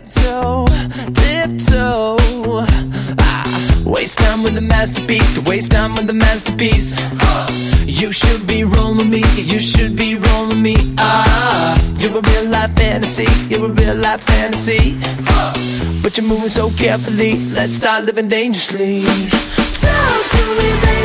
tiptoe, tiptoe. Waste time with the masterpiece, to waste time with the masterpiece. You should be rolling me, you should be rolling me. You're a real life fantasy, you're a real life fantasy. But you're moving so carefully, let's start living dangerously. Talk to me, baby.